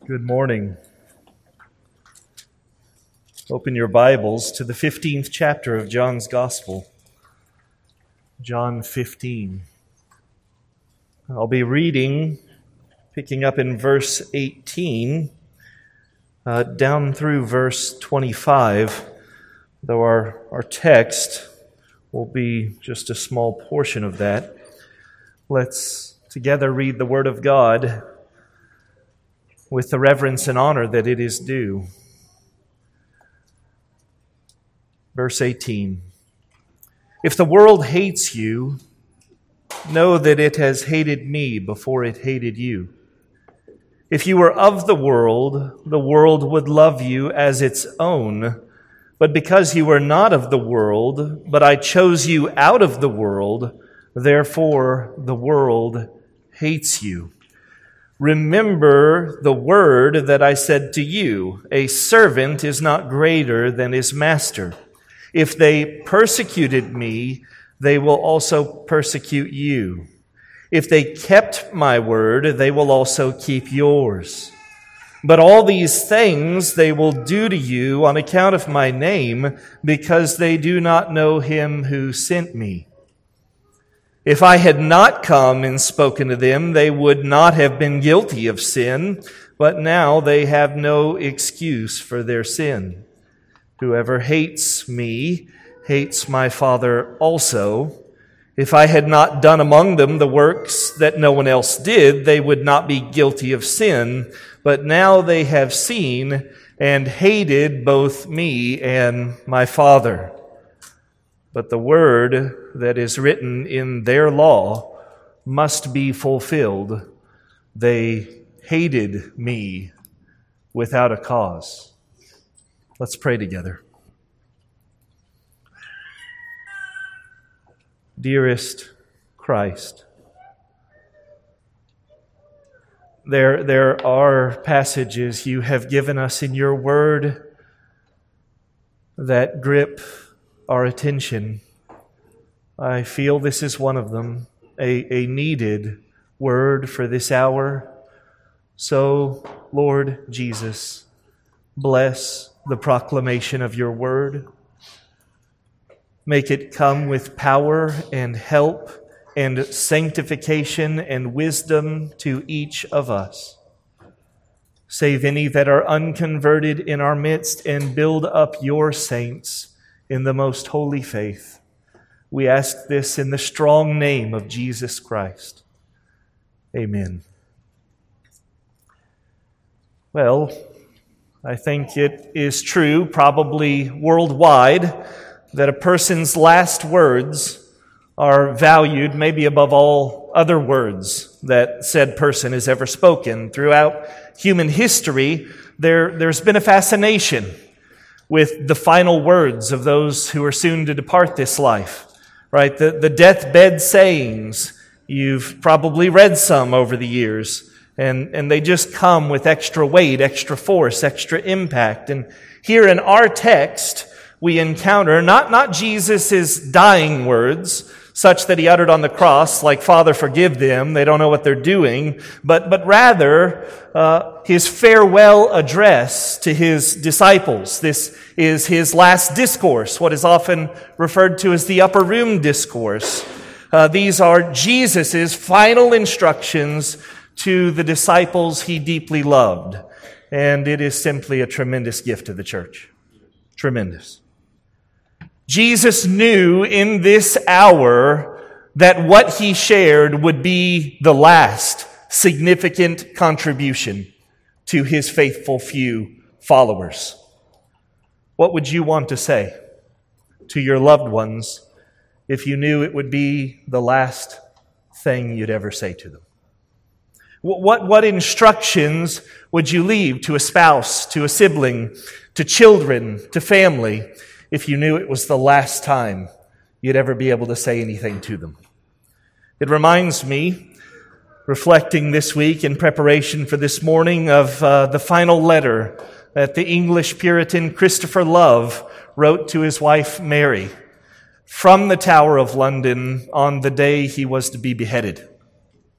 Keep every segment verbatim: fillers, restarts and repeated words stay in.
Good morning. Open your Bibles to the fifteenth chapter of John's Gospel. John fifteen. I'll be reading, picking up in verse eighteen, uh, down through verse twenty-five, though our, our text will be just a small portion of that. Let's together read the Word of God with the reverence and honor that it is due. Verse eighteen. If the world hates you, know that it has hated me before it hated you. If you were of the world, the world would love you as its own. But because you were not of the world, but I chose you out of the world, therefore the world hates you. Remember the word that I said to you, a servant is not greater than his master. If they persecuted me, they will also persecute you. If they kept my word, they will also keep yours. But all these things they will do to you on account of my name, because they do not know him who sent me. If I had not come and spoken to them, they would not have been guilty of sin, but now they have no excuse for their sin. Whoever hates me hates my Father also. If I had not done among them the works that no one else did, they would not be guilty of sin, but now they have seen and hated both me and my Father. But the word that is written in their law must be fulfilled. They hated me without a cause. Let's pray together. Dearest Christ, there, there are passages you have given us in your word that grip our attention. I feel this is one of them, a, a needed word for this hour. So, Lord Jesus, bless the proclamation of your word. Make it come with power and help and sanctification and wisdom to each of us. Save any that are unconverted in our midst and build up your saints in the most holy faith. We ask this in the strong name of Jesus Christ. Amen. Well, I think it is true, probably worldwide, that a person's last words are valued maybe above all other words that said person has ever spoken. Throughout human history, there, there's been a fascination with the final words of those who are soon to depart this life, right? The, the deathbed sayings, you've probably read some over the years, and, and they just come with extra weight, extra force, extra impact. And here in our text, we encounter not, not Jesus' dying words, such that he uttered on the cross, like, Father, forgive them, they don't know what they're doing, but, but rather uh, his farewell address to his disciples. This is his last discourse, what is often referred to as the upper room discourse. Uh, these are Jesus' final instructions to the disciples he deeply loved, and it is simply a tremendous gift to the church. Tremendous. Jesus knew in this hour that what he shared would be the last significant contribution to his faithful few followers. What would you want to say to your loved ones if you knew it would be the last thing you'd ever say to them? What, what instructions would you leave to a spouse, to a sibling, to children, to family, if you knew it was the last time you'd ever be able to say anything to them? It reminds me, reflecting this week in preparation for this morning, of uh, the final letter that the English Puritan Christopher Love wrote to his wife Mary from the Tower of London on the day he was to be beheaded.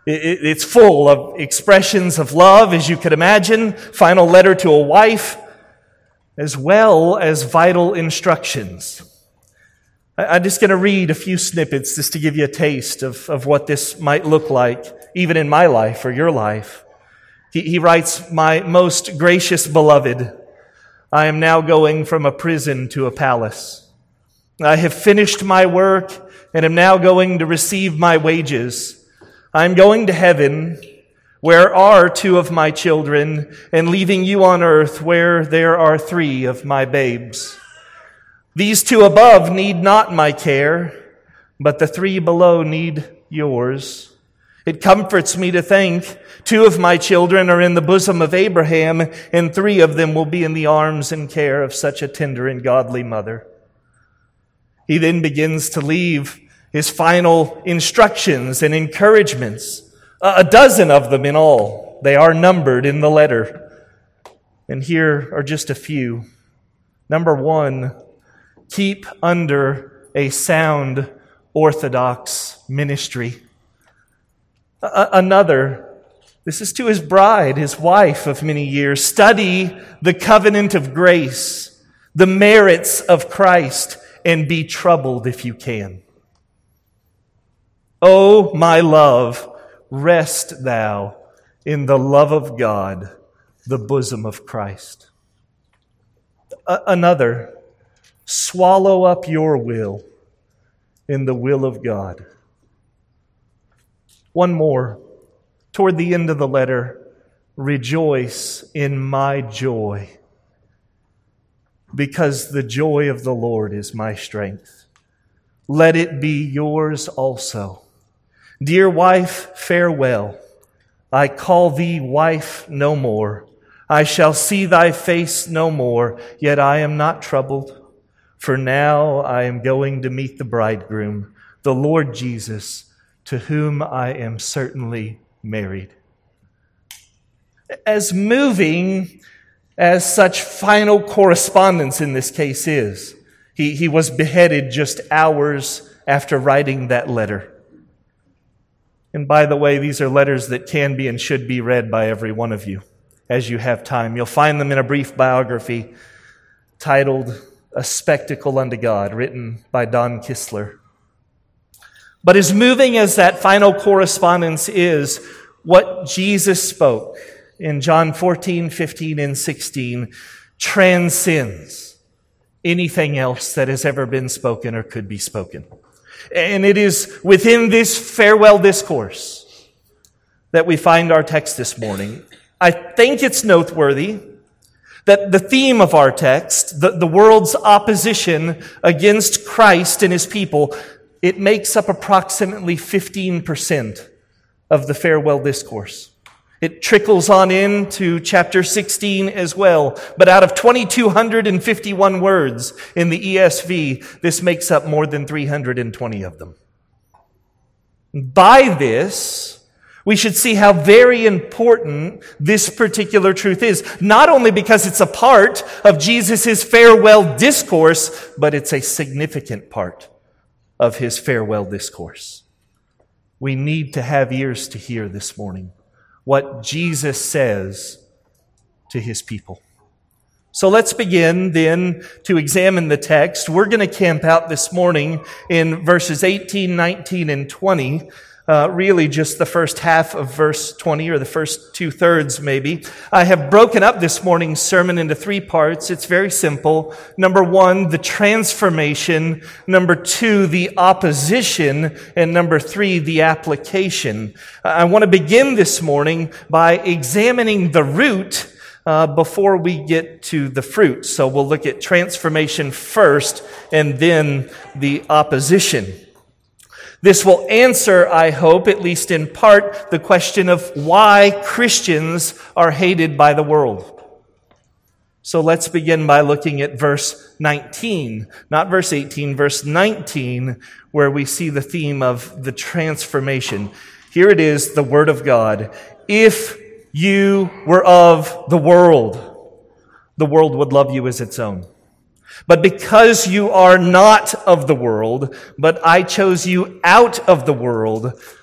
It's full of expressions of love, as you could imagine, final letter to a wife, as well as vital instructions. I'm just going to read a few snippets just to give you a taste of, of what this might look like, even in my life or your life. He, he writes, "My most gracious beloved, I am now going from a prison to a palace. I have finished my work and am now going to receive my wages. I am going to heaven, where are two of my children, and leaving you on earth, where there are three of my babes. These two above need not my care, but the three below need yours. It comforts me to think two of my children are in the bosom of Abraham, and three of them will be in the arms and care of such a tender and godly mother." He then begins to leave his final instructions and encouragements, a dozen of them in all. They are numbered in the letter. And here are just a few. Number one, keep under a sound Orthodox ministry. A- another, this is to his bride, his wife of many years, study the covenant of grace, the merits of Christ, and be troubled if you can. "O my love, rest thou in the love of God, the bosom of Christ." A- another, swallow up your will in the will of God. One more, toward the end of the letter, rejoice in my joy, because the joy of the Lord is my strength. Let it be yours also. Dear wife, farewell. I call thee wife no more. I shall see thy face no more, yet I am not troubled. For now I am going to meet the bridegroom, the Lord Jesus, to whom I am certainly married. As moving as such final correspondence in this case is, he, he was beheaded just hours after writing that letter. And by the way, these are letters that can be and should be read by every one of you as you have time. You'll find them in a brief biography titled "A Spectacle Unto God," written by Don Kistler. But as moving as that final correspondence is, what Jesus spoke in John fourteen, fifteen, and sixteen transcends anything else that has ever been spoken or could be spoken. And it is within this farewell discourse that we find our text this morning. I think it's noteworthy that the theme of our text, the, the world's opposition against Christ and his people, it makes up approximately fifteen percent of the farewell discourse. It trickles on into chapter sixteen as well. But out of two thousand two hundred fifty-one words in the E S V, this makes up more than three hundred twenty of them. By this, we should see how very important this particular truth is. Not only because it's a part of Jesus' farewell discourse, but it's a significant part of his farewell discourse. We need to have ears to hear this morning what Jesus says to his people. So let's begin then to examine the text. We're going to camp out this morning in verses eighteen, nineteen, and twenty. Uh, really just the first half of verse twenty, or the first two thirds maybe. I have broken up this morning's sermon into three parts. It's very simple. Number one, the transformation. Number two, the opposition. And number three, the application. I want to begin this morning by examining the root uh, before we get to the fruit. So we'll look at transformation first and then the opposition. This will answer, I hope, at least in part, the question of why Christians are hated by the world. So let's begin by looking at verse nineteen, not verse eighteen, verse nineteen, where we see the theme of the transformation. Here it is, the Word of God. If you were of the world, the world would love you as its own. But because you are not of the world, but I chose you out of the world,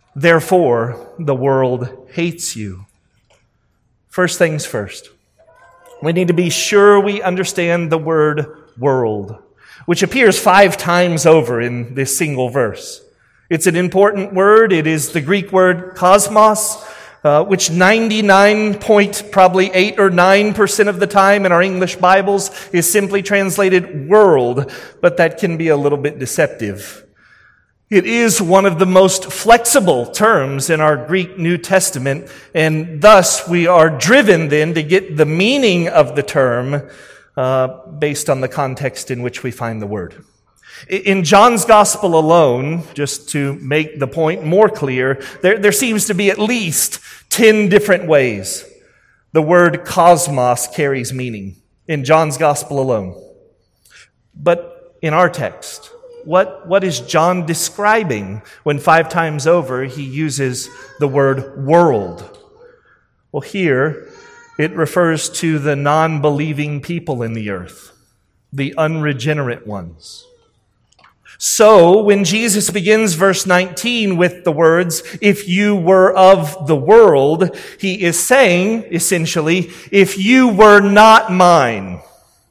Therefore, the world hates you. First things first. We need to be sure we understand the word world, which appears five times over in this single verse. It's an important word. It is the Greek word cosmos, uh, which ninety-nine point probably eight or nine percent of the time in our English Bibles is simply translated world, but that can be a little bit deceptive. It is one of the most flexible terms in our Greek New Testament, and thus we are driven then to get the meaning of the term uh, based on the context in which we find the word. In John's Gospel alone, just to make the point more clear, there, there seems to be at least ten different ways the word cosmos carries meaning in John's Gospel alone. But in our text, what, what is John describing when five times over he uses the word world? Well, here it refers to the non-believing people in the earth, the unregenerate ones. So, when Jesus begins verse nineteen with the words, if you were of the world, he is saying, essentially, if you were not mine,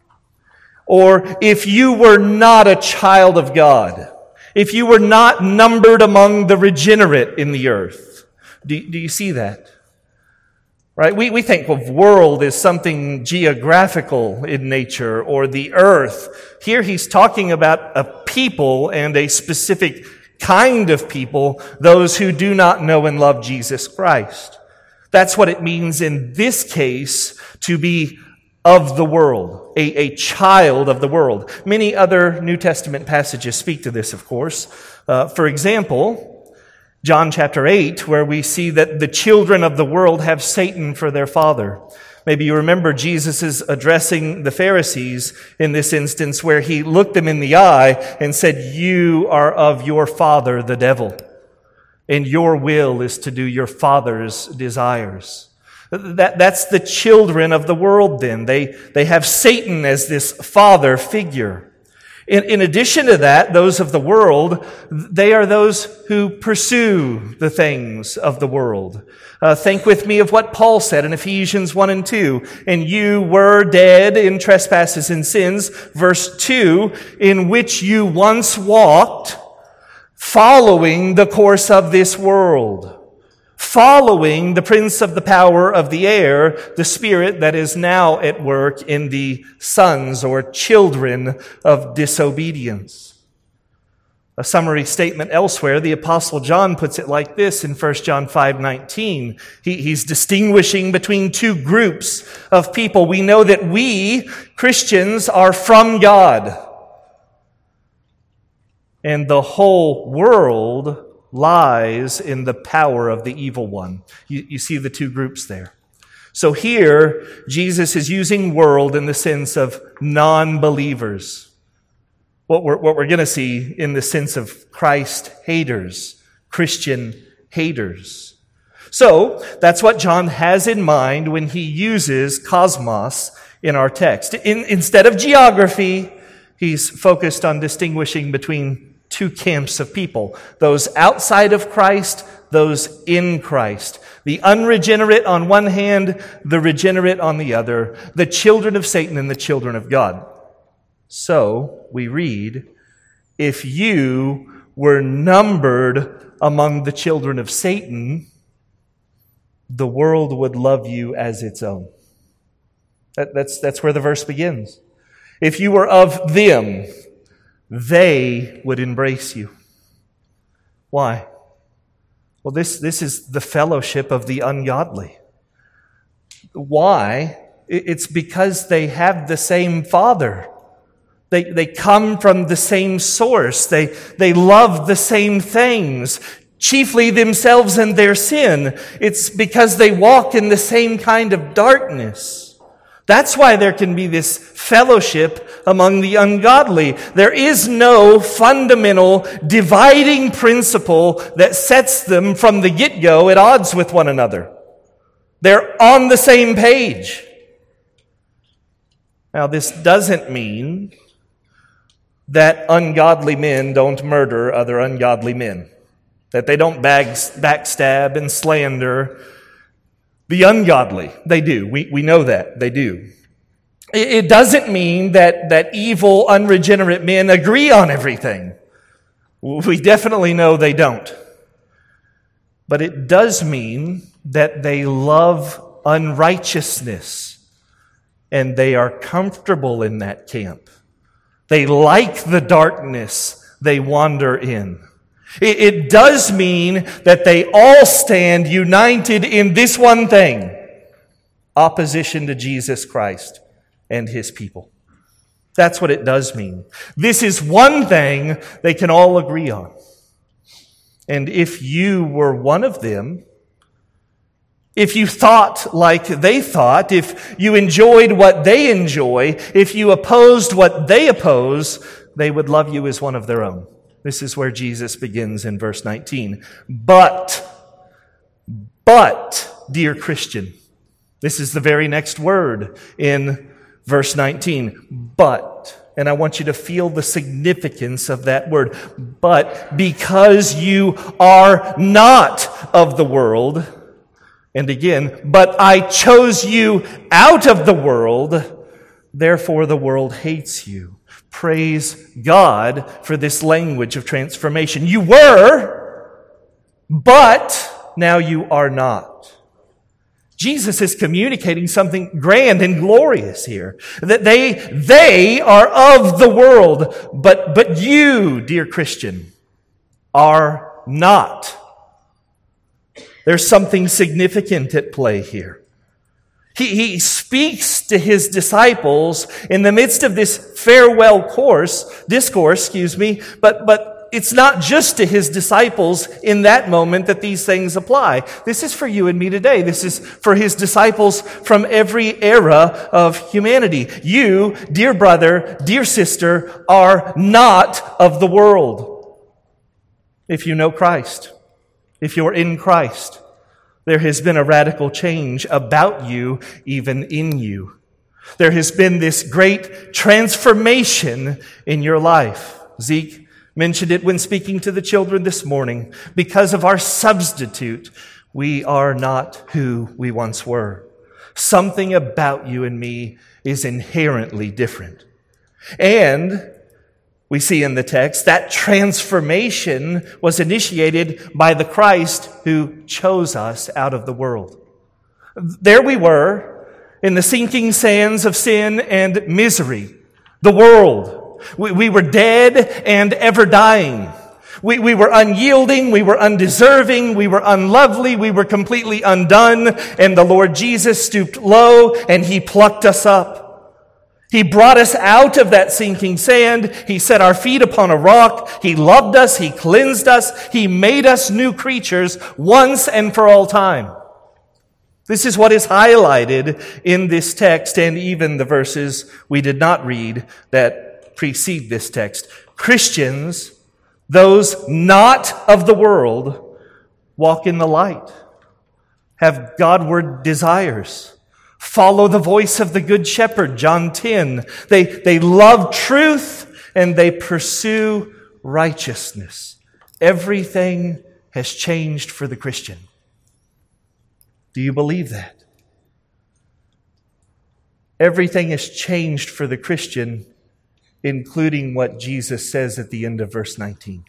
or if you were not a child of God, if you were not numbered among the regenerate in the earth. Do, do you see that? Right? We, we think of world as something geographical in nature, or the earth. Here he's talking about a people and a specific kind of people, those who do not know and love Jesus Christ. That's what it means in this case to be of the world, a, a child of the world. Many other New Testament passages speak to this, of course. Uh, for example, John chapter eight, where we see that the children of the world have Satan for their father. Maybe you remember Jesus is addressing the Pharisees in this instance where he looked them in the eye and said, you are of your father, the devil, and your will is to do your father's desires. That, that's the children of the world then. They, they have Satan as this father figure. In, in addition to that, those of the world, they are those who pursue the things of the world. Uh, think with me of what Paul said in Ephesians one and two. And you were dead in trespasses and sins, verse two, in which you once walked, following the course of this world, following the prince of the power of the air, the spirit that is now at work in the sons or children of disobedience. A summary statement elsewhere, the Apostle John puts it like this in First John five nineteen. He, he's distinguishing between two groups of people. We know that we, Christians, are from God, and the whole world lies in the power of the evil one. You, you see the two groups there. So here, Jesus is using world in the sense of non-believers. What we're, what we're going to see in the sense of Christ haters, Christian haters. So, that's what John has in mind when he uses cosmos in our text. In, instead of geography, he's focused on distinguishing between two camps of people, those outside of Christ, those in Christ. The unregenerate on one hand, the regenerate on the other, the children of Satan and the children of God. So, we read, if you were numbered among the children of Satan, the world would love you as its own. That, that's, that's where the verse begins. If you were of them, they would embrace you. Why? Well, this, this is the fellowship of the ungodly. Why? It's because they have the same Father. They, they come from the same source. They, they love the same things, chiefly themselves and their sin. It's because they walk in the same kind of darkness. That's why there can be this fellowship among the ungodly. There is no fundamental dividing principle that sets them from the get-go at odds with one another. They're on the same page. Now, this doesn't mean that ungodly men don't murder other ungodly men. that they don't bag, backstab and slander the ungodly. They do. We, we know that. They do. It, it doesn't mean that, that evil, unregenerate men agree on everything. We definitely know they don't. But it does mean that they love unrighteousness, and they are comfortable in that camp. They like the darkness they wander in. It, it does mean that they all stand united in this one thing: opposition to Jesus Christ and His people. That's what it does mean. This is one thing they can all agree on. And if you were one of them, if you thought like they thought, if you enjoyed what they enjoy, if you opposed what they oppose, they would love you as one of their own. This is where Jesus begins in verse nineteen. But, but, dear Christian, this is the very next word in verse nineteen. But, and I want you to feel the significance of that word. But because you are not of the world, and again, but I chose you out of the world, therefore the world hates you. Praise God for this language of transformation. You were, but now you are not. Jesus is communicating something grand and glorious here. That they, they are of the world, but, but you, dear Christian, are not. There's something significant at play here. He, he speaks to his disciples in the midst of this farewell course, discourse, excuse me, but, but it's not just to his disciples in that moment that these things apply. This is for you and me today. This is for his disciples from every era of humanity. You, dear brother, dear sister, are not of the world. If you know Christ, if you're in Christ, there has been a radical change about you, even in you. There has been this great transformation in your life. Zeke mentioned it when speaking to the children this morning. Because of our substitute, we are not who we once were. Something about you and me is inherently different. And we see in the text that transformation was initiated by the Christ who chose us out of the world. There we were in the sinking sands of sin and misery, the world. We, we were dead and ever dying. We, we were unyielding, we were undeserving, we were unlovely, we were completely undone, and the Lord Jesus stooped low and He plucked us up. He brought us out of that sinking sand. He set our feet upon a rock. He loved us. He cleansed us. He made us new creatures once and for all time. This is what is highlighted in this text and even the verses we did not read that precede this text. Christians, those not of the world, walk in the light, have Godward desires, follow the voice of the Good Shepherd, John ten. They, they love truth and they pursue righteousness. Everything has changed for the Christian. Do you believe that? Everything has changed for the Christian, including what Jesus says at the end of verse nineteen.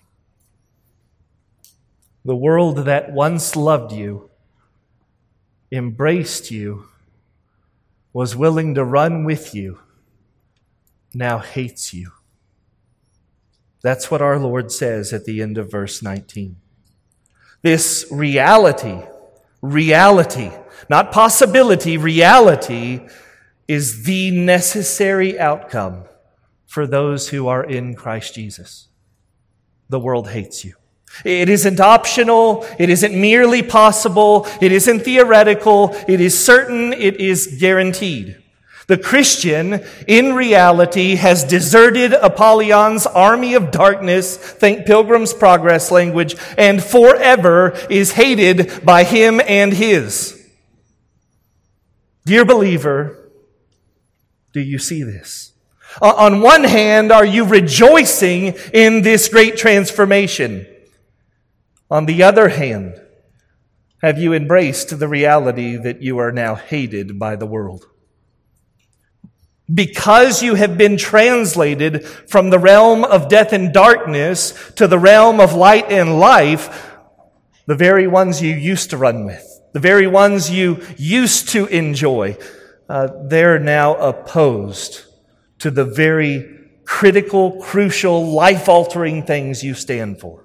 The world that once loved you, embraced you, was willing to run with you, now hates you. That's what our Lord says at the end of verse nineteen. This reality, reality, not possibility, reality is the necessary outcome for those who are in Christ Jesus. The world hates you. It isn't optional. It isn't merely possible. It isn't theoretical. It is certain. It is guaranteed. The Christian, in reality, has deserted Apollyon's army of darkness, think Pilgrim's Progress language, and forever is hated by him and his. Dear believer, do you see this? On one hand, are you rejoicing in this great transformation? On the other hand, have you embraced the reality that you are now hated by the world? Because you have been translated from the realm of death and darkness to the realm of light and life, the very ones you used to run with, the very ones you used to enjoy, uh, they're now opposed to the very critical, crucial, life-altering things you stand for.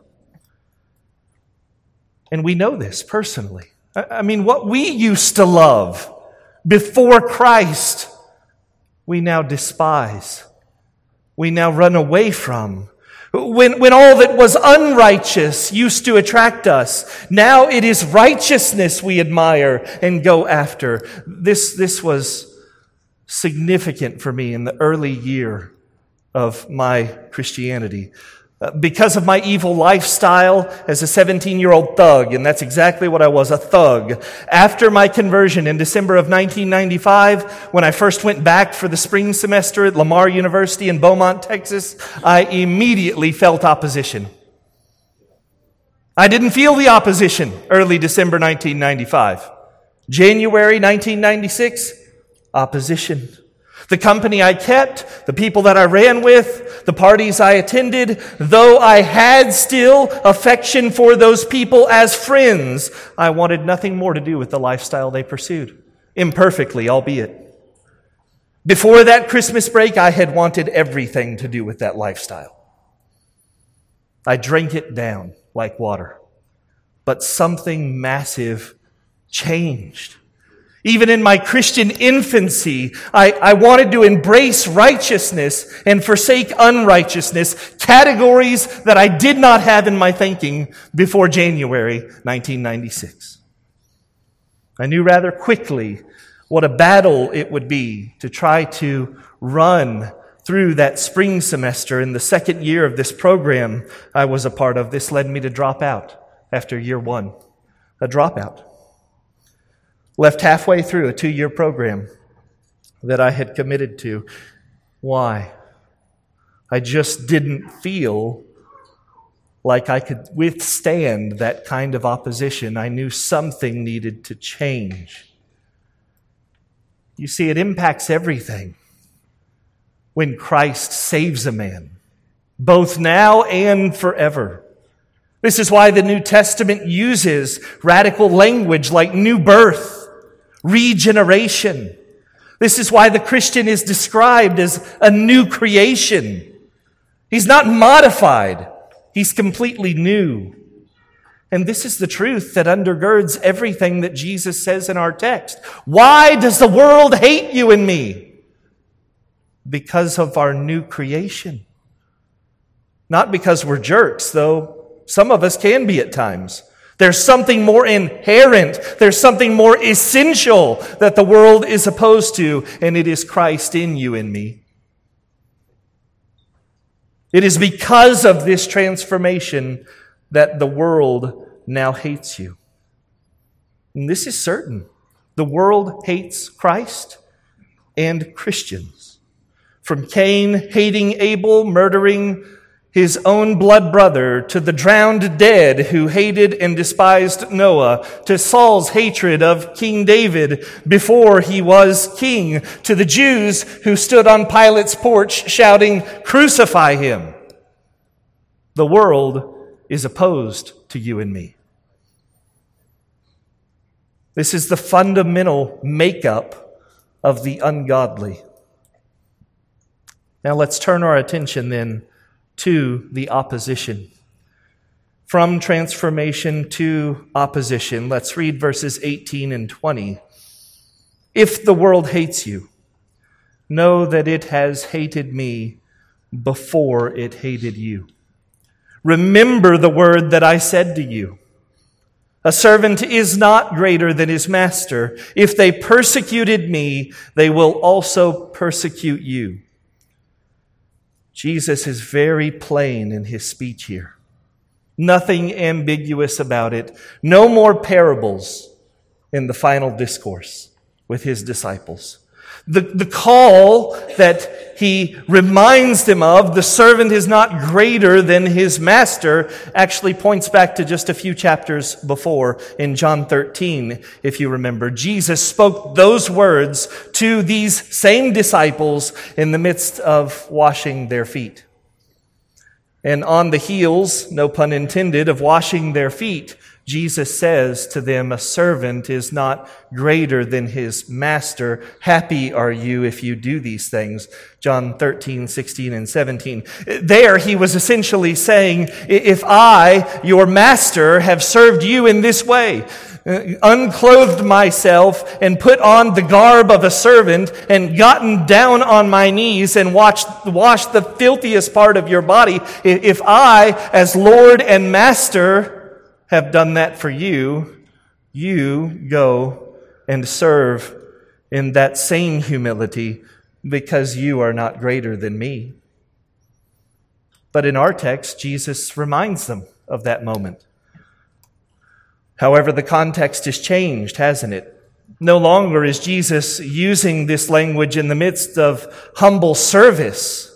And we know this personally. I mean, what we used to love before Christ, we now despise. We now run away from. When, when all that was unrighteous used to attract us, now it is righteousness we admire and go after. This, this was significant for me in the early year of my Christianity. Because of my evil lifestyle as a seventeen-year-old thug, and that's exactly what I was, a thug. After my conversion in December of nineteen ninety-five, when I first went back for the spring semester at Lamar University in Beaumont, Texas, I immediately felt opposition. I didn't feel the opposition early December nineteen ninety-five. January nineteen ninety-six, opposition. The company I kept, the people that I ran with, the parties I attended, though I had still affection for those people as friends, I wanted nothing more to do with the lifestyle they pursued. Imperfectly, albeit. Before that Christmas break, I had wanted everything to do with that lifestyle. I drank it down like water. But something massive changed. Even in my Christian infancy, I, I wanted to embrace righteousness and forsake unrighteousness, categories that I did not have in my thinking before January nineteen ninety-six. I knew rather quickly what a battle it would be to try to run through that spring semester in the second year of this program I was a part of. This led me to drop out after year one, a dropout. Left halfway through a two-year program that I had committed to. Why? I just didn't feel like I could withstand that kind of opposition. I knew something needed to change. You see, it impacts everything when Christ saves a man, both now and forever. This is why the New Testament uses radical language like new birth, regeneration. This is why the Christian is described as a new creation. He's not modified. He's completely new. And this is the truth that undergirds everything that Jesus says in our text. Why does the world hate you and me? Because of our new creation. Not because we're jerks, though some of us can be at times. There's something more inherent, there's something more essential that the world is opposed to, and it is Christ in you and me. It is because of this transformation that the world now hates you. And this is certain. The world hates Christ and Christians. From Cain hating Abel, murdering his own blood brother, to the drowned dead who hated and despised Noah, to Saul's hatred of King David before he was king, to the Jews who stood on Pilate's porch shouting, "Crucify him." The world is opposed to you and me. This is the fundamental makeup of the ungodly. Now let's turn our attention then to the opposition. From transformation to opposition, let's read verses eighteen and twenty. If the world hates you, know that it has hated me before it hated you. Remember the word that I said to you. A servant is not greater than his master. If they persecuted me, they will also persecute you. Jesus is very plain in his speech here. Nothing ambiguous about it. No more parables in the final discourse with his disciples. The, the call that he reminds them of, the servant is not greater than his master, actually points back to just a few chapters before in John thirteen, if you remember. Jesus spoke those words to these same disciples in the midst of washing their feet. And on the heels, no pun intended, of washing their feet, Jesus says to them, a servant is not greater than his master. Happy are you if you do these things. John thirteen, sixteen, and seventeen. There he was essentially saying, if I, your master, have served you in this way, unclothed myself and put on the garb of a servant and gotten down on my knees and washed, washed the filthiest part of your body, if I, as Lord and Master, have done that for you, you go and serve in that same humility because you are not greater than me. But in our text, Jesus reminds them of that moment. However, the context has changed, hasn't it? No longer is Jesus using this language in the midst of humble service.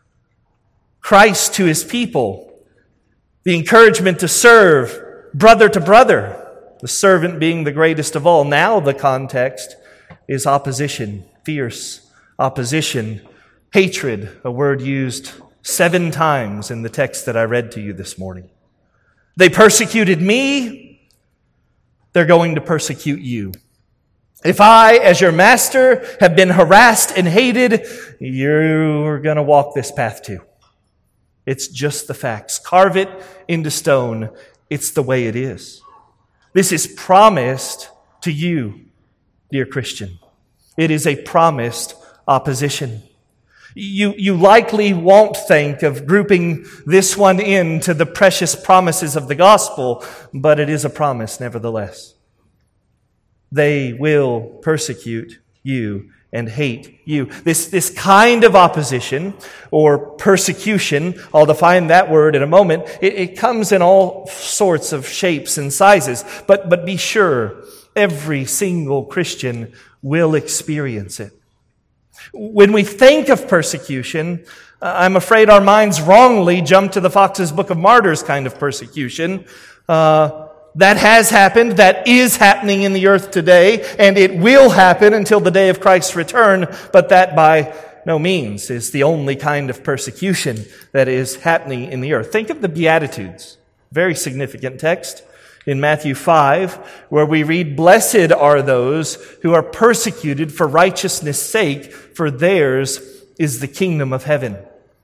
Christ to his people, the encouragement to serve brother to brother, the servant being the greatest of all. Now the context is opposition, fierce opposition, hatred, a word used seven times in the text that I read to you this morning. They persecuted me, they're going to persecute you. If I, as your master, have been harassed and hated, you're going to walk this path too. It's just the facts. Carve it into stone. It's the way it is. This is promised to you, dear Christian. It is a promised opposition. You, you likely won't think of grouping this one into the precious promises of the gospel, but it is a promise nevertheless. They will persecute you and hate you. This, this kind of opposition or persecution, I'll define that word in a moment, it, it comes in all sorts of shapes and sizes. But, but be sure, every single Christian will experience it. When we think of persecution, I'm afraid our minds wrongly jump to the Fox's Book of Martyrs kind of persecution. Uh, That has happened, that is happening in the earth today, and it will happen until the day of Christ's return, but that by no means is the only kind of persecution that is happening in the earth. Think of the Beatitudes, very significant text in Matthew five, where we read, "Blessed are those who are persecuted for righteousness' sake, for theirs is the kingdom of heaven."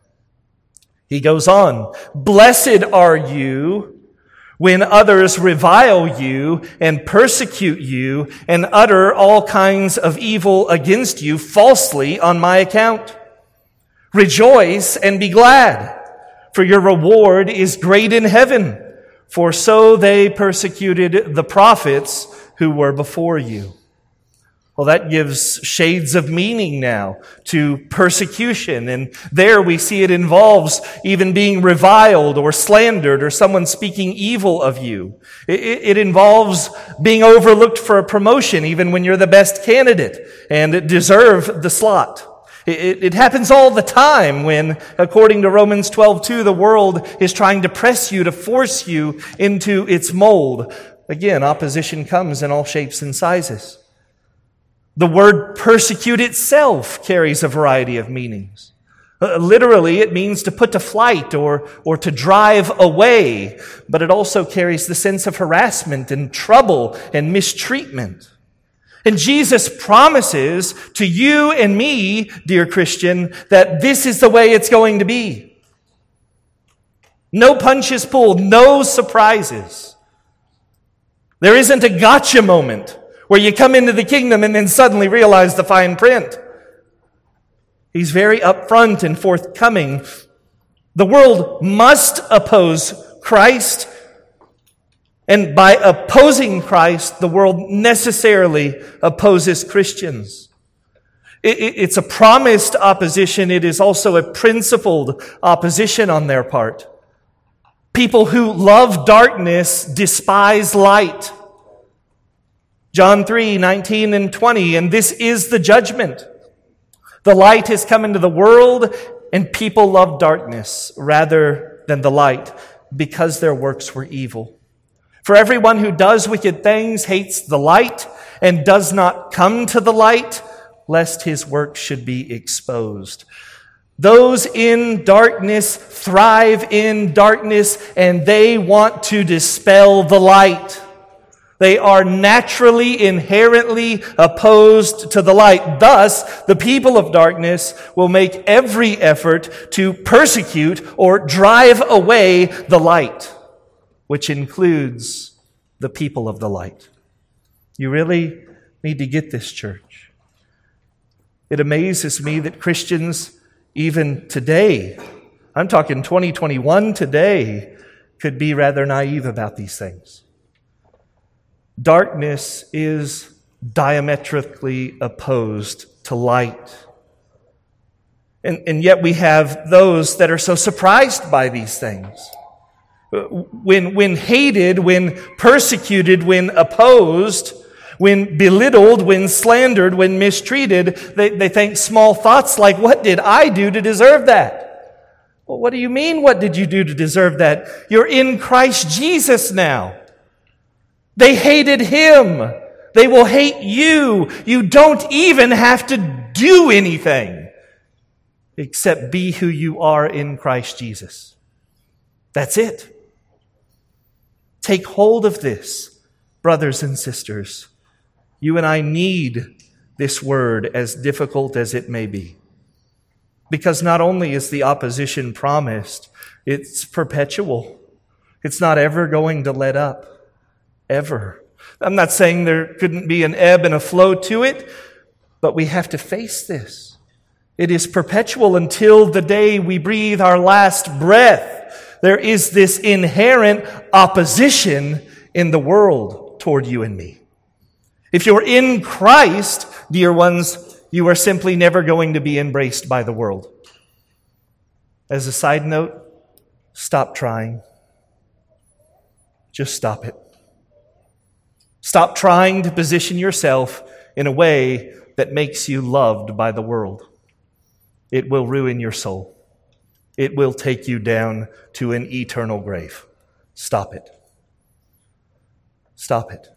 He goes on, "Blessed are you when others revile you and persecute you and utter all kinds of evil against you falsely on my account. Rejoice and be glad, for your reward is great in heaven, for so they persecuted the prophets who were before you." Well, that gives shades of meaning now to persecution. And there we see it involves even being reviled or slandered or someone speaking evil of you. It, it involves being overlooked for a promotion even when you're the best candidate and deserve the slot. It, it happens all the time when, according to Romans twelve two, the world is trying to press you, to force you into its mold. Again, opposition comes in all shapes and sizes. The word persecute itself carries a variety of meanings. Uh, literally, it means to put to flight or, or to drive away, but it also carries the sense of harassment and trouble and mistreatment. And Jesus promises to you and me, dear Christian, that this is the way it's going to be. No punches pulled, no surprises. There isn't a gotcha moment where you come into the kingdom and then suddenly realize the fine print. He's very upfront and forthcoming. The world must oppose Christ, and by opposing Christ, the world necessarily opposes Christians. It's a promised opposition. It is also a principled opposition on their part. People who love darkness despise light. John three, nineteen and twenty, "And this is the judgment. The light has come into the world, and people love darkness rather than the light because their works were evil. For everyone who does wicked things hates the light and does not come to the light, lest his work should be exposed. Those in darkness thrive in darkness, and they want to dispel the light. They are naturally, inherently opposed to the light. Thus, the people of darkness will make every effort to persecute or drive away the light, which includes the people of the light. You really need to get this, church. It amazes me that Christians, even today, I'm talking twenty twenty-one today, could be rather naive about these things. Darkness is diametrically opposed to light. And, and yet we have those that are so surprised by these things. When, when hated, when persecuted, when opposed, when belittled, when slandered, when mistreated, they, they think small thoughts like, what did I do to deserve that? Well, what do you mean, what did you do to deserve that? You're in Christ Jesus now. They hated Him. They will hate you. You don't even have to do anything except be who you are in Christ Jesus. That's it. Take hold of this, brothers and sisters. You and I need this word, as difficult as it may be. Because not only is the opposition promised, it's perpetual. It's not ever going to let up. Ever. I'm not saying there couldn't be an ebb and a flow to it, but we have to face this. It is perpetual until the day we breathe our last breath. There is this inherent opposition in the world toward you and me. If you're in Christ, dear ones, you are simply never going to be embraced by the world. As a side note, stop trying. Just stop it. Stop trying to position yourself in a way that makes you loved by the world. It will ruin your soul. It will take you down to an eternal grave. Stop it. Stop it.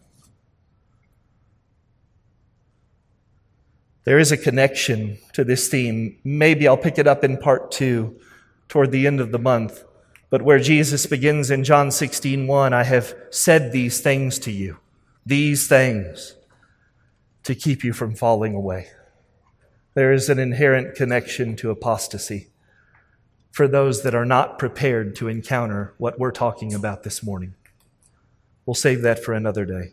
There is a connection to this theme. Maybe I'll pick it up in part two toward the end of the month. But where Jesus begins in John sixteen one, I have said these things to you. These things to keep you from falling away. There is an inherent connection to apostasy for those that are not prepared to encounter what we're talking about this morning. We'll save that for another day.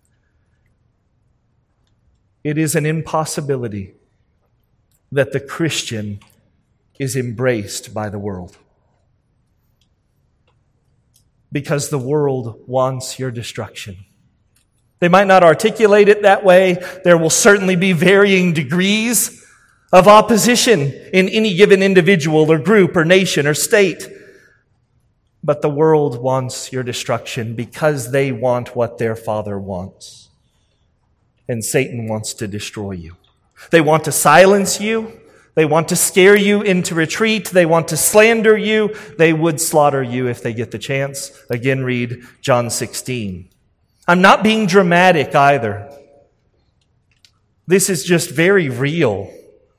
It is an impossibility that the Christian is embraced by the world, because the world wants your destruction. They might not articulate it that way. There will certainly be varying degrees of opposition in any given individual or group or nation or state. But the world wants your destruction because they want what their Father wants. And Satan wants to destroy you. They want to silence you. They want to scare you into retreat. They want to slander you. They would slaughter you if they get the chance. Again, read John sixteen. I'm not being dramatic either. This is just very real.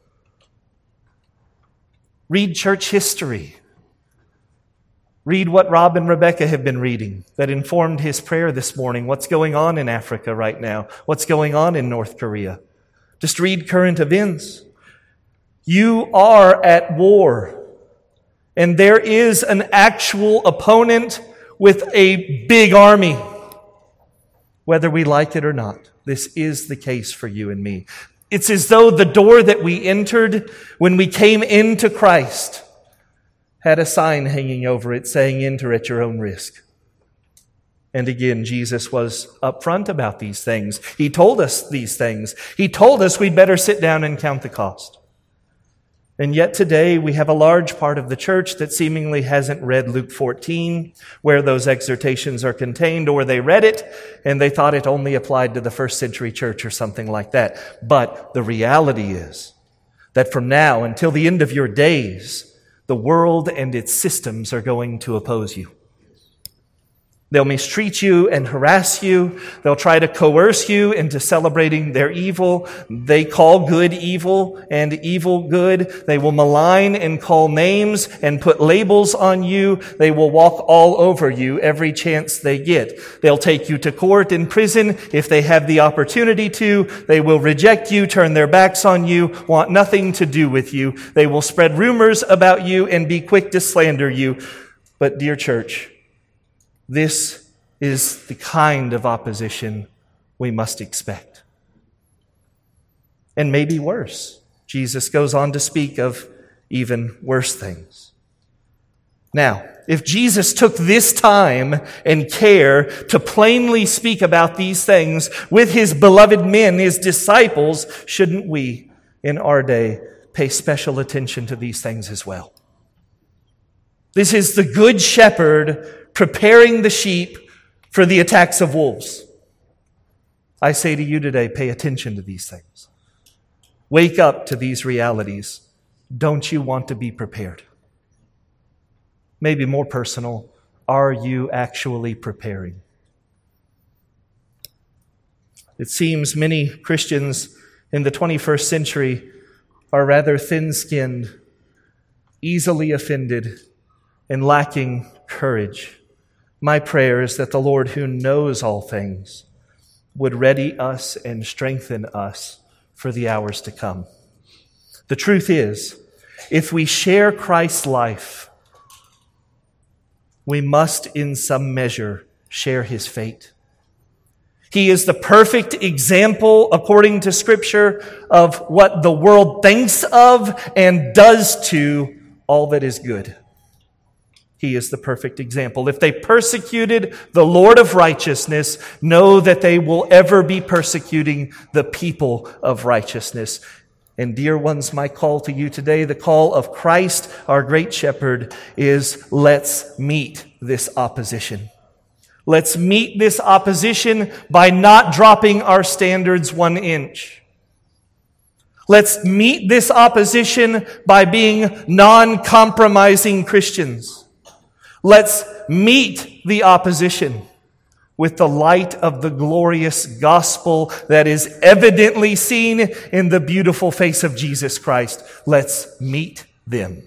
Read church history. Read what Rob and Rebecca have been reading that informed his prayer this morning. What's going on in Africa right now? What's going on in North Korea? Just read current events. You are at war, and there is an actual opponent with a big army. Whether we like it or not, this is the case for you and me. It's as though the door that we entered when we came into Christ had a sign hanging over it saying, "Enter at your own risk." And again, Jesus was upfront about these things. He told us these things. He told us we'd better sit down and count the cost. And yet today we have a large part of the church that seemingly hasn't read Luke fourteen, where those exhortations are contained, or they read it and they thought it only applied to the first century church or something like that. But the reality is that from now until the end of your days, the world and its systems are going to oppose you. They'll mistreat you and harass you. They'll try to coerce you into celebrating their evil. They call good evil and evil good. They will malign and call names and put labels on you. They will walk all over you every chance they get. They'll take you to court and prison if they have the opportunity to. They will reject you, turn their backs on you, want nothing to do with you. They will spread rumors about you and be quick to slander you. But dear church, this is the kind of opposition we must expect. And maybe worse. Jesus goes on to speak of even worse things. Now, if Jesus took this time and care to plainly speak about these things with his beloved men, his disciples, shouldn't we, in our day, pay special attention to these things as well? This is the good shepherd preparing the sheep for the attacks of wolves. I say to you today, pay attention to these things. Wake up to these realities. Don't you want to be prepared? Maybe more personal, are you actually preparing? It seems many Christians in the twenty-first century are rather thin-skinned, easily offended, and lacking courage. My prayer is that the Lord, who knows all things, would ready us and strengthen us for the hours to come. The truth is, if we share Christ's life, we must in some measure share his fate. He is the perfect example, according to Scripture, of what the world thinks of and does to all that is good. He is the perfect example. If they persecuted the Lord of righteousness, know that they will ever be persecuting the people of righteousness. And dear ones, my call to you today, the call of Christ, our great shepherd, is let's meet this opposition. Let's meet this opposition by not dropping our standards one inch. Let's meet this opposition by being non-compromising Christians. Let's meet the opposition with the light of the glorious gospel that is evidently seen in the beautiful face of Jesus Christ. Let's meet them.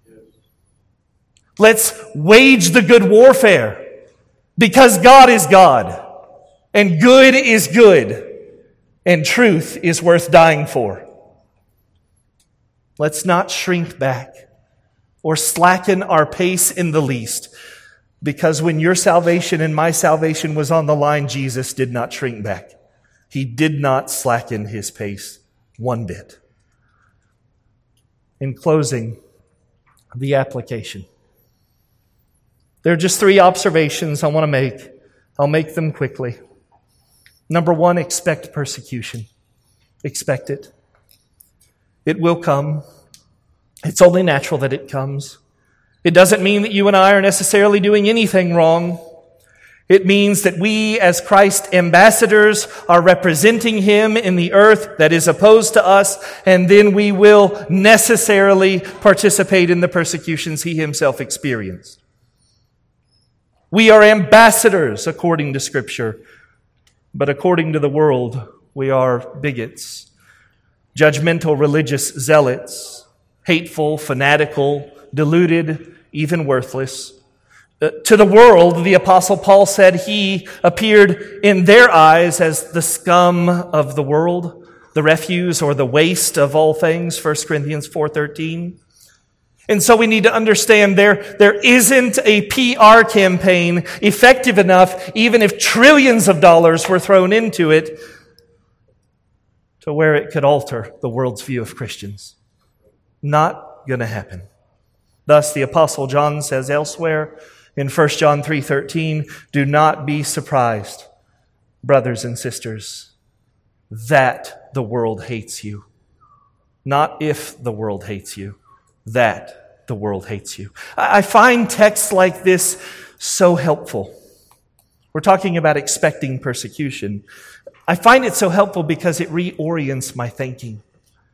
Let's wage the good warfare because God is God and good is good and truth is worth dying for. Let's not shrink back or slacken our pace in the least, because when your salvation and my salvation was on the line, Jesus did not shrink back. He did not slacken his pace one bit. In closing, the application. There are just three observations I want to make. I'll make them quickly. Number one, expect persecution. Expect it. It will come. It's only natural that it comes. It doesn't mean that you and I are necessarily doing anything wrong. It means that we, as Christ's ambassadors, are representing him in the earth that is opposed to us, and then we will necessarily participate in the persecutions he himself experienced. We are ambassadors according to Scripture, but according to the world, we are bigots, judgmental religious zealots, hateful, fanatical, deluded, even worthless. Uh, to the world, the Apostle Paul said he appeared in their eyes as the scum of the world, the refuse or the waste of all things, First Corinthians four thirteen. And so we need to understand there, there isn't a P R campaign effective enough, even if trillions of dollars were thrown into it, to where it could alter the world's view of Christians. Not going to happen. Thus, the Apostle John says elsewhere in First John three thirteen, do not be surprised, brothers and sisters, that the world hates you. Not if the world hates you, that the world hates you. I find texts like this so helpful. We're talking about expecting persecution. I find it so helpful because it reorients my thinking.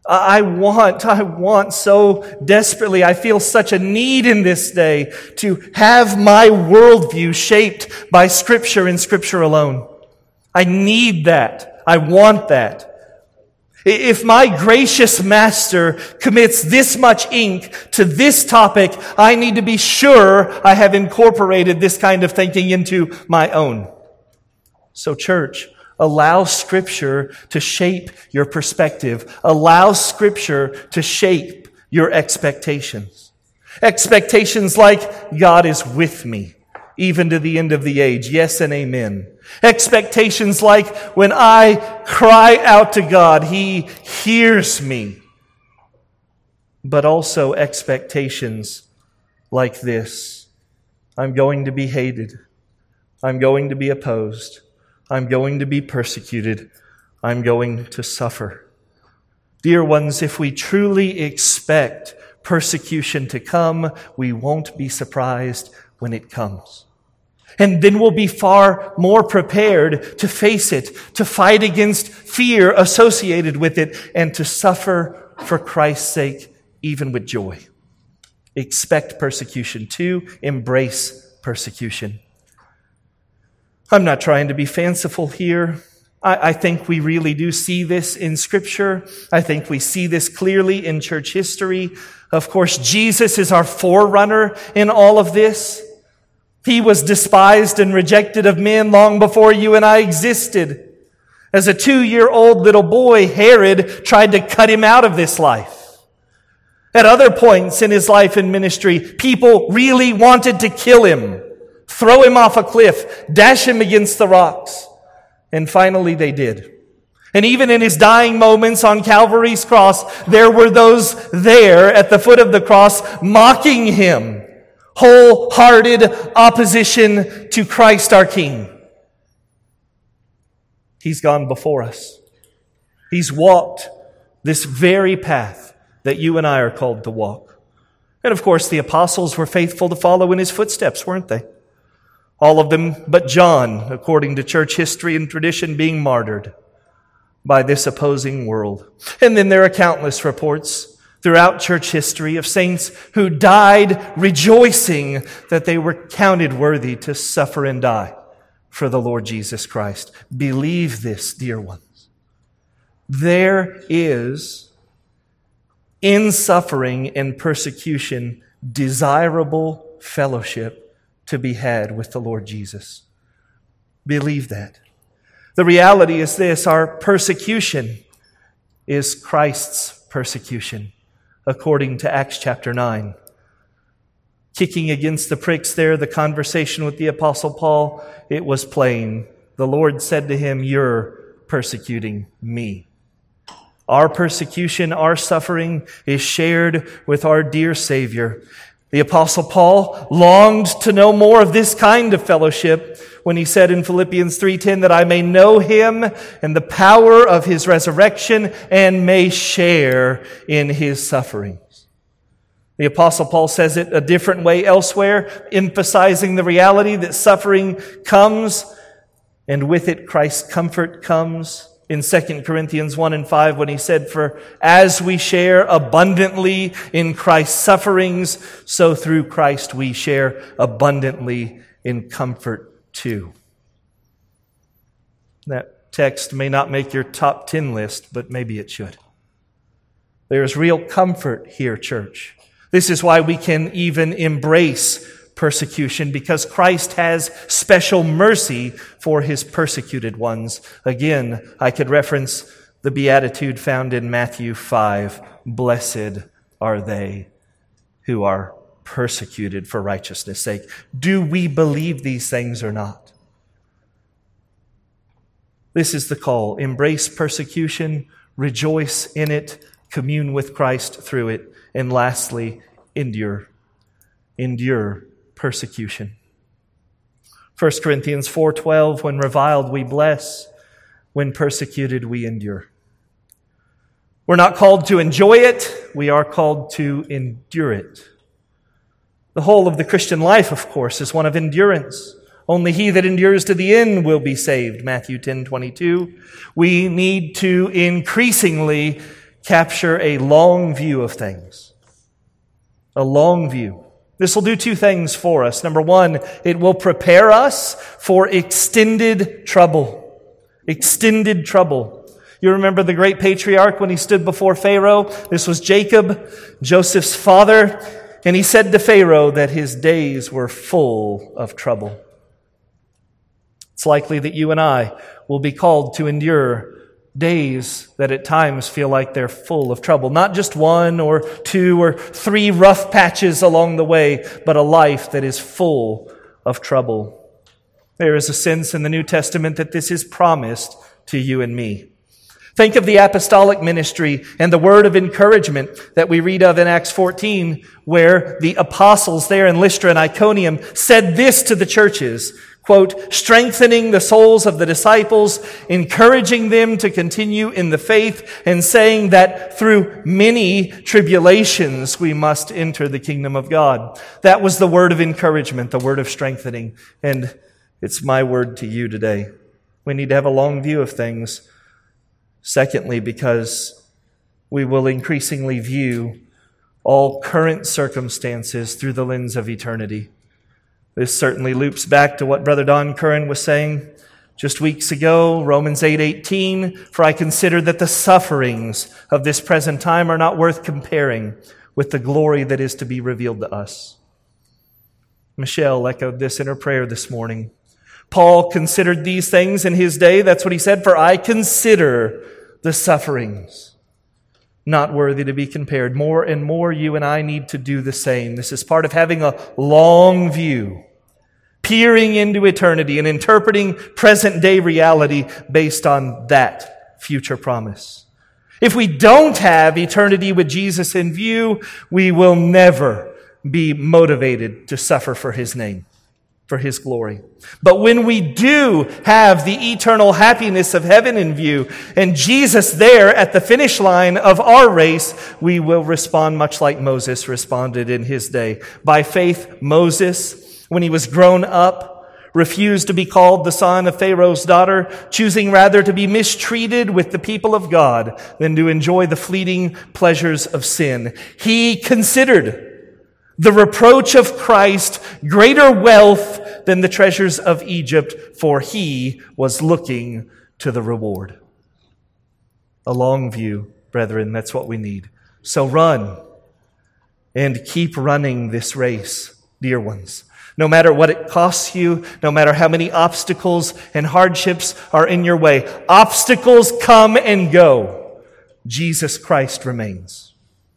I want, I want so desperately, I feel such a need in this day to have my worldview shaped by Scripture and Scripture alone. I need that. I want that. If my gracious Master commits this much ink to this topic, I need to be sure I have incorporated this kind of thinking into my own. So, church, allow Scripture to shape your perspective. Allow Scripture to shape your expectations. Expectations like, God is with me, even to the end of the age. Yes and amen. Expectations like, when I cry out to God, He hears me. But also expectations like this. I'm going to be hated. I'm going to be opposed. I'm going to be persecuted. I'm going to suffer. Dear ones, if we truly expect persecution to come, we won't be surprised when it comes. And then we'll be far more prepared to face it, to fight against fear associated with it, and to suffer for Christ's sake, even with joy. Expect persecution. Two, embrace persecution. I'm not trying to be fanciful here. I, I think we really do see this in Scripture. I think we see this clearly in church history. Of course, Jesus is our forerunner in all of this. He was despised and rejected of men long before you and I existed. As a two-year-old little boy, Herod tried to cut him out of this life. At other points in his life and ministry, people really wanted to kill him, throw him off a cliff, dash him against the rocks. And finally they did. And even in his dying moments on Calvary's cross, there were those there at the foot of the cross mocking him. Wholehearted opposition to Christ our King. He's gone before us. He's walked this very path that you and I are called to walk. And of course, the apostles were faithful to follow in his footsteps, weren't they? All of them but John, according to church history and tradition, being martyred by this opposing world. And then there are countless reports throughout church history of saints who died rejoicing that they were counted worthy to suffer and die for the Lord Jesus Christ. Believe this, dear ones. There is, in suffering and persecution, desirable fellowship to be had with the Lord Jesus. Believe that. The reality is this: our persecution is Christ's persecution, according to Acts chapter nine. Kicking against the pricks there, the conversation with the Apostle Paul, it was plain. The Lord said to him, "You're persecuting me." Our persecution, our suffering is shared with our dear Savior. The Apostle Paul longed to know more of this kind of fellowship when he said in Philippians three ten that I may know him and the power of his resurrection and may share in his sufferings. The Apostle Paul says it a different way elsewhere, emphasizing the reality that suffering comes, and with it Christ's comfort comes. In Second Corinthians one and five, when he said, "For as we share abundantly in Christ's sufferings, so through Christ we share abundantly in comfort too." That text may not make your top ten list, but maybe it should. There's real comfort here, church. This is why we can even embrace persecution, because Christ has special mercy for his persecuted ones. Again, I could reference the beatitude found in Matthew five. Blessed are they who are persecuted for righteousness' sake. Do we believe these things or not? This is the call. Embrace persecution, rejoice in it, commune with Christ through it, and lastly, endure. Endure persecution. First Corinthians four twelve, when reviled we bless, when persecuted we endure. We're not called to enjoy it, we are called to endure it. The whole of the Christian life, of course, is one of endurance. Only he that endures to the end will be saved, Matthew ten twenty-two. We need to increasingly capture a long view of things. A long view. This will do two things for us. Number one, it will prepare us for extended trouble. Extended trouble. You remember the great patriarch when he stood before Pharaoh? This was Jacob, Joseph's father, and he said to Pharaoh that his days were full of trouble. It's likely that you and I will be called to endure days that at times feel like they're full of trouble. Not just one or two or three rough patches along the way, but a life that is full of trouble. There is a sense in the New Testament that this is promised to you and me. Think of the apostolic ministry and the word of encouragement that we read of in Acts fourteen, where the apostles there in Lystra and Iconium said this to the churches, quote, strengthening the souls of the disciples, encouraging them to continue in the faith, and saying that through many tribulations we must enter the kingdom of God. That was the word of encouragement, the word of strengthening. And it's my word to you today. We need to have a long view of things. Secondly, because we will increasingly view all current circumstances through the lens of eternity. This certainly loops back to what Brother Don Curran was saying just weeks ago, Romans eight eighteen, for I consider that the sufferings of this present time are not worth comparing with the glory that is to be revealed to us. Michelle echoed this in her prayer this morning. Paul considered these things in his day. That's what he said, for I consider the sufferings not worthy to be compared. More and more you and I need to do the same. This is part of having a long view, peering into eternity and interpreting present day reality based on that future promise. If we don't have eternity with Jesus in view, we will never be motivated to suffer for His name, for His glory. But when we do have the eternal happiness of heaven in view and Jesus there at the finish line of our race, we will respond much like Moses responded in his day. By faith, Moses, when he was grown up, refused to be called the son of Pharaoh's daughter, choosing rather to be mistreated with the people of God than to enjoy the fleeting pleasures of sin. He considered the reproach of Christ greater wealth than the treasures of Egypt, for he was looking to the reward. A long view, brethren, that's what we need. So run and keep running this race, dear ones. No matter what it costs you, no matter how many obstacles and hardships are in your way, obstacles come and go. Jesus Christ remains.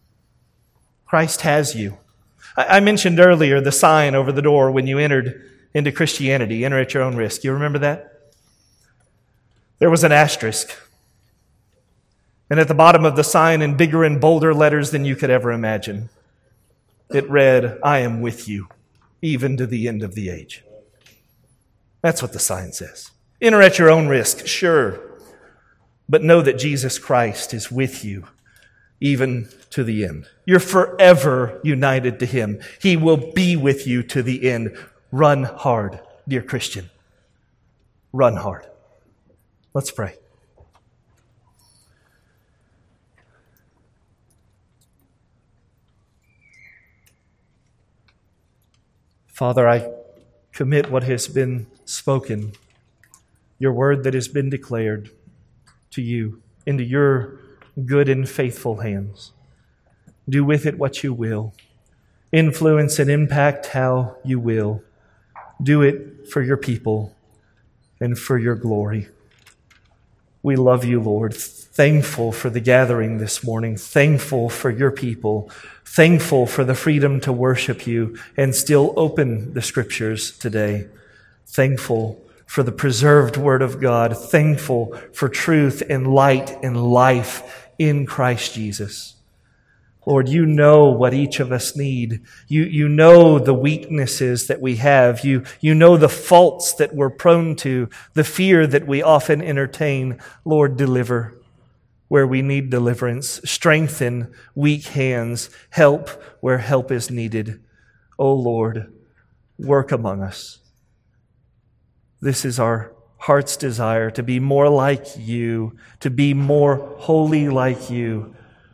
Christ has you. I mentioned earlier the sign over the door when you entered into Christianity, enter at your own risk. You remember that? There was an asterisk. And at the bottom of the sign, in bigger and bolder letters than you could ever imagine, it read, I am with you, even to the end of the age. That's what the sign says. Enter at your own risk, sure. But know that Jesus Christ is with you, even to the end. You're forever united to Him. He will be with you to the end. Run hard, dear Christian. Run hard. Let's pray. Father, I commit what has been spoken, your word that has been declared to you, into your good and faithful hands. Do with it what you will. Influence and impact how you will. Do it for your people and for your glory. We love you, Lord. Thankful for the gathering this morning. Thankful for your people. Thankful for the freedom to worship you and still open the Scriptures today. Thankful for the preserved Word of God. Thankful for truth and light and life in Christ Jesus. Lord, you know what each of us need. You, you know the weaknesses that we have. You, you know the faults that we're prone to, the fear that we often entertain. Lord, deliver where we need deliverance. Strengthen weak hands. Help where help is needed. Oh Lord, work among us. This is our heart's desire, to be more like you, to be more holy like you.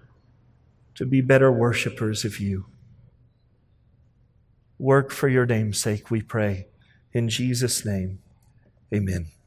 to be better worshipers of you. Work for your name's sake, we pray. In Jesus' name, amen.